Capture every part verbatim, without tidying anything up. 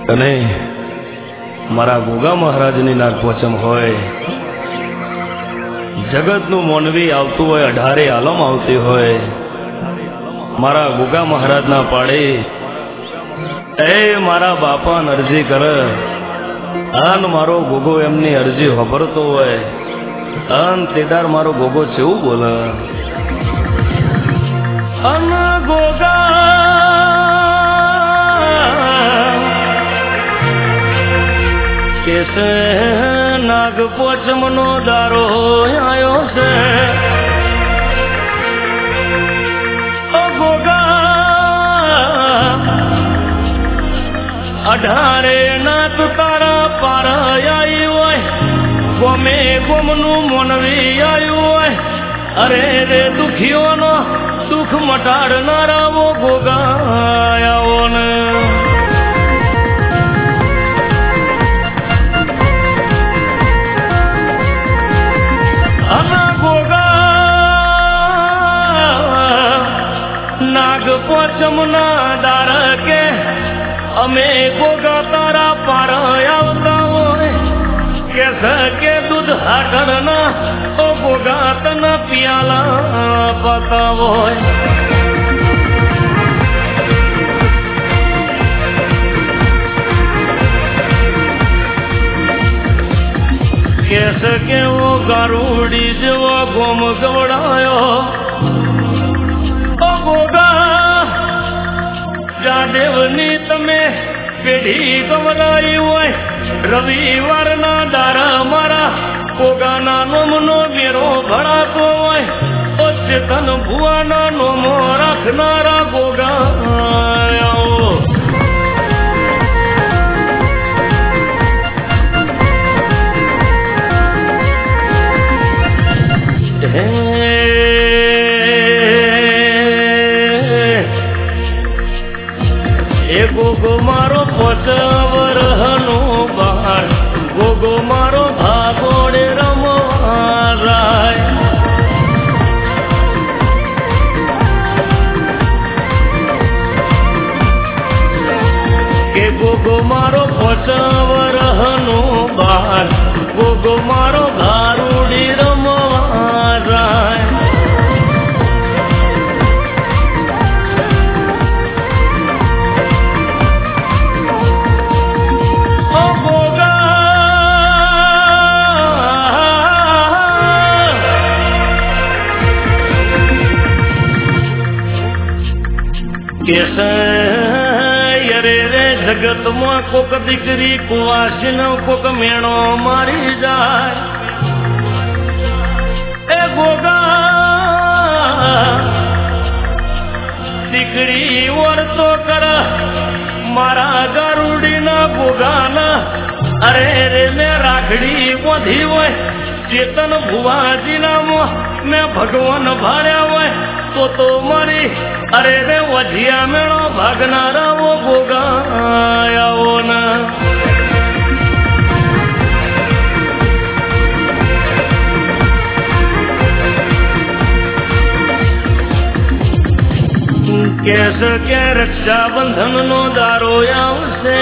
અને મારા ગોગા મહારાજની નાગ પોચમ હોય, જગતનું મોનવી આવતું હોય, અઢારે આલમ આવતી હોય, મારા ગોગા મહારાજના પાડે એ મારા બાપા અરજી કરે, અન મારો ગોગો એમની અરજી ખબરતો હોય, અન તેદાર મારો ગોગો કેવું બોલે, અન ગોગા કેસે નાગ પોચમનો દારો આયો છે, ઓ ગોગા અઢારે નાથ તારા પાર આઈ હોય, ગોમે ગોમનું મોનવી આયું હોય, અરે રે દુખીઓનો દુઃખ મટાડનારા વો ગોગા આવો ને પોચમના દાર કે અમે ગોગા તારા પાર આવતા હોય, કે સકે દૂધ હાટરના ઓ ગોગા તના પિયાલા પતા હોય, કે સકે ઓ ગારુડી જેવો ગોમ ગવડાયો, ઓ ગોગા જાદેવની તમે પેઢી ગવડાઈ હોય, રવિવારના દારા મારા ગોગાના નોમનો મેરો ભણાતો હોય, ઓ ચેતન ભુવાના નોમો રાખનારા ગોગા આવો, ગોગો મારો પોચવરહનો બહાર, ગોગો મારો ભાગોડે રમવા જાય, કે ગોગો મારો પોચવરહનો બહાર, ગોગો મારો ભારુડી રમવા જાય, જગત માં કોક દીકરી કુવાસી કોક મેણો મારી જાય, એ ગોગા દીકરી વર્તો કર મારા ગારુડી ના ગોગાના, અરે રે મેં રાખડી બોધી હોય, ચેતન ભુવાજી ના મેં ભગવાન ભાર્યા હોય, તો તો મારી અરે રે વધિયા મેળો ભાગનારા વો ગોગા આવો ના, કેસ કે રક્ષાબંધન નો દારો આવશે,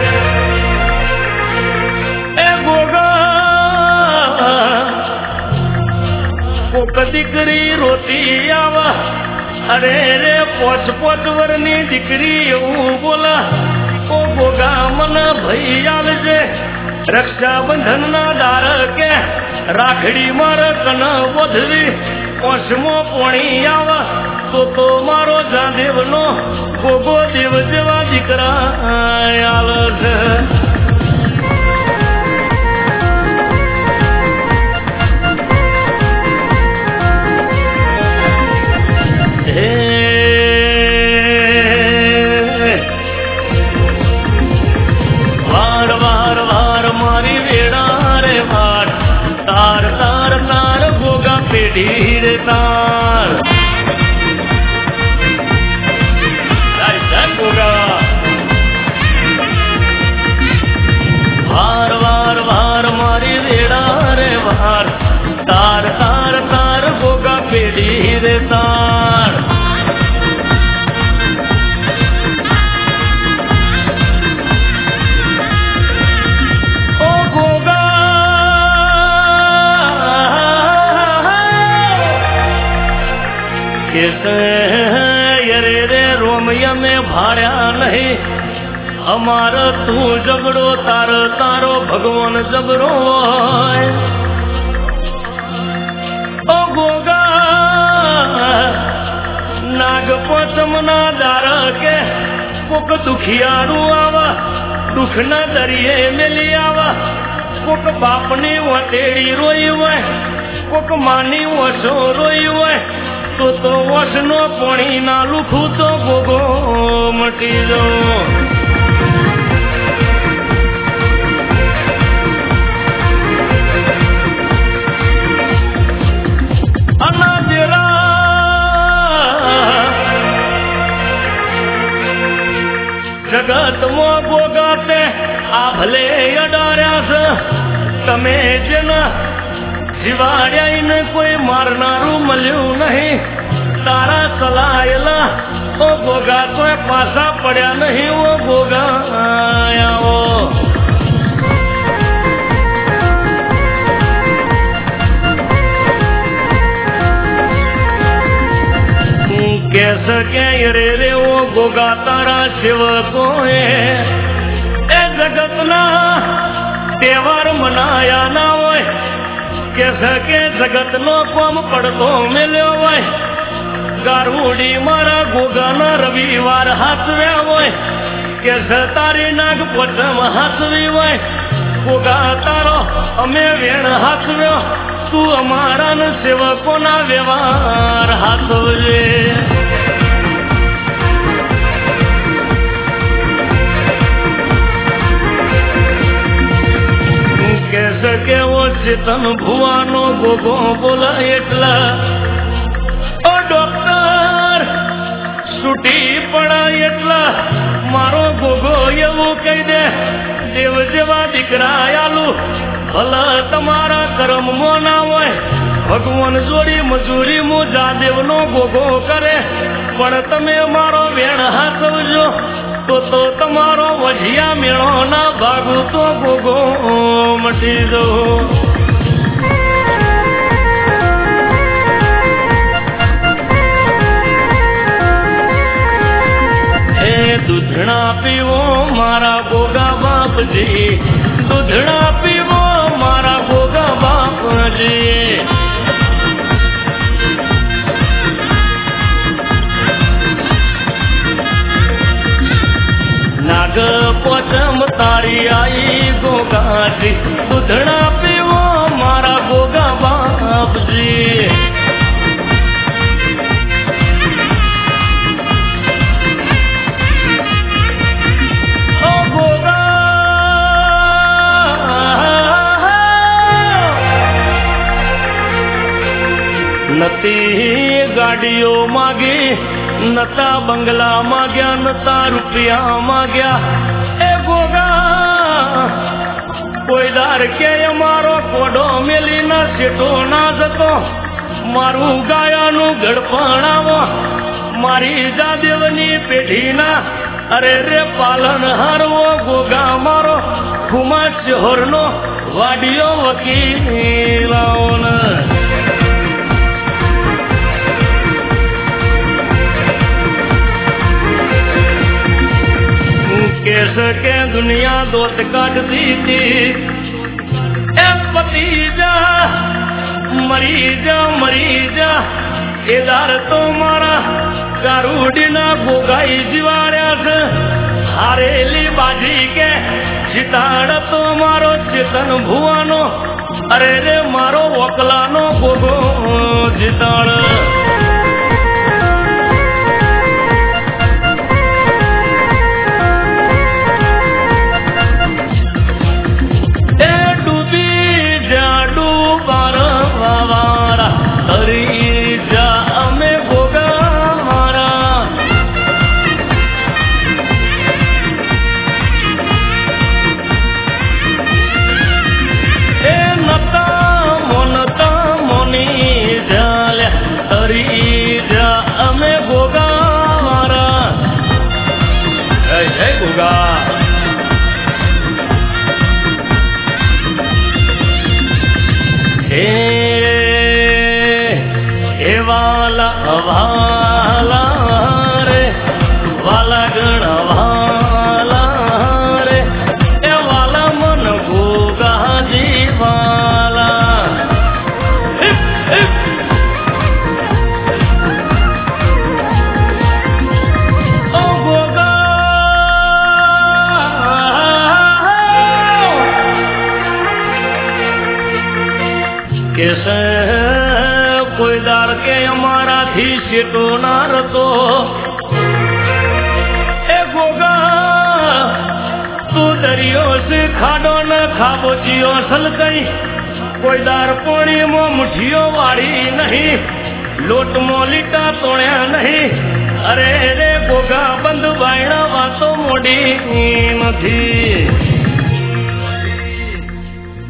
એ ગોગા કોક દીકરી રોતી આવા, અરે રે પોચ પોચ વરની દીકરી એવું બોલા, ઓ ગોગા મને ભઈ આવજે, રક્ષાબંધન ના દાર કે રાખડી માર કન વધવી, પોચમો પોણી આવા, તો તો મારો જાદેવ નો ગોગો દેવ જેવા દીકરા આલ છે, વાર વાર વાર મારી વેડા રે વાર, તાર તાર તાર ગોગા પેઢી રે તાર, વાર વાર વાર મારી વેડા રે વાર, તાર તાર તાર ગોગા પેઢી રે તાર, ભાડ્યા નહીં. અમાર તું જબડો તાર તારો ભગવાન જબરો હોય. ઓ ગોગા નાગ પોચમ ના દાર કે કોક દુખિયારું આવા દુઃખ ના દરિયે મેલી આવા. કોક બાપની વટેડી રોઈ હોય, કોક માની વસો રોઈ હોય, તો તો વસનો પોણી ના લુખું તો ગોગો મટી જો. જગત માં ગોગાતે આ ભલે અડાર્યા છે. તમે જેના જીવાડ્યા ને કોઈ મારનારું મળ્યું નહીં. તારા ચલાયેલા ઓ ગોગા તો પાછા પડ્યા નહીં. ઓ ગોગા આવો કેસ કે રે રે ઓ ગોગા તારા સેવકો એ જગત ના તહેવાર મનાયા ના હોય. કેસ કે જગત નો કોમ પડતો મેલ્યો હોય. ગારુડી મારા ગોગા ના રવિવાર હાથવ્યા હોય. કેસ તારી નાગ પોચમ હાથવી હોય. ગોગા તારો અમે વેણ હાથવ્યો. તું અમારા સેવકો ના વ્યવહાર હાથવજે. કેવો ચેતન ભુવાનો ગોગો બોલા એટલા. ઓ ડોક્ટર છૂટી પડા એટલા. મારો ગોગો એવું કહી દે દેવ જેવા દીકરા આલું. ભલા તમારા કર્મ માં ના હોય. ભગવાન જોડી મજૂરી મુ જાદેવ નો ગોગો કરે. પણ તમે મારો વેણ હાથવજો તો તો તમારો વજિયા મેળો ના ભાગું તો ગોગો મટી દો. એ દૂધણા પીવો મારા ગોગા બાપજી. દૂધણા પીવો મારા ગોગા બાપજી. નાગ પોચમ તારી આઈ ગોગાજી. દૂધણા પીવો મારા ગોગા બાપજી. ઓ ગોગા નતી ગાડીઓ માગી, નતા બંગલા માગ્યા, નતા રૂપિયા માગ્યા. એ ગોગા કોઈ દાર કે અમારો કોડો મેલી ના શેઠો ના જતો. મારું ગાયાનું ગડપણ આવો. મારી જાદેવની પેઢી ના અરે રે પાલન હારવો. ગોગા મારો ખુમા શોહર નો વાડિયો વકીલાઓ ને. કેસ કે દુનિયા દોત કાઢતી હતી. એ પતી જા મરી જા મરી જા. એ દાર તો મારા ગારુડી ના ગોગાઈ જીવાડ્યા છે. હારેલી બાજી કે જીતાડ તો મારો ચેતન ભુવાનો. અરે રે મારો વકલાનો ગોગો જીતાડ. વાલા વાલા રે વાલા શેટો ના રતો એ ગોગા તું દરિયો છે ખાડો ન ખાબોચીઓ સલકઈ કોઈ દાર પોણીમાં મુઠીઓ વાળી નહીં લોટમાં લીટા તોડ્યા નહીં અરે રે ગોગા બંધ બાયણા વાતો મોડી નથી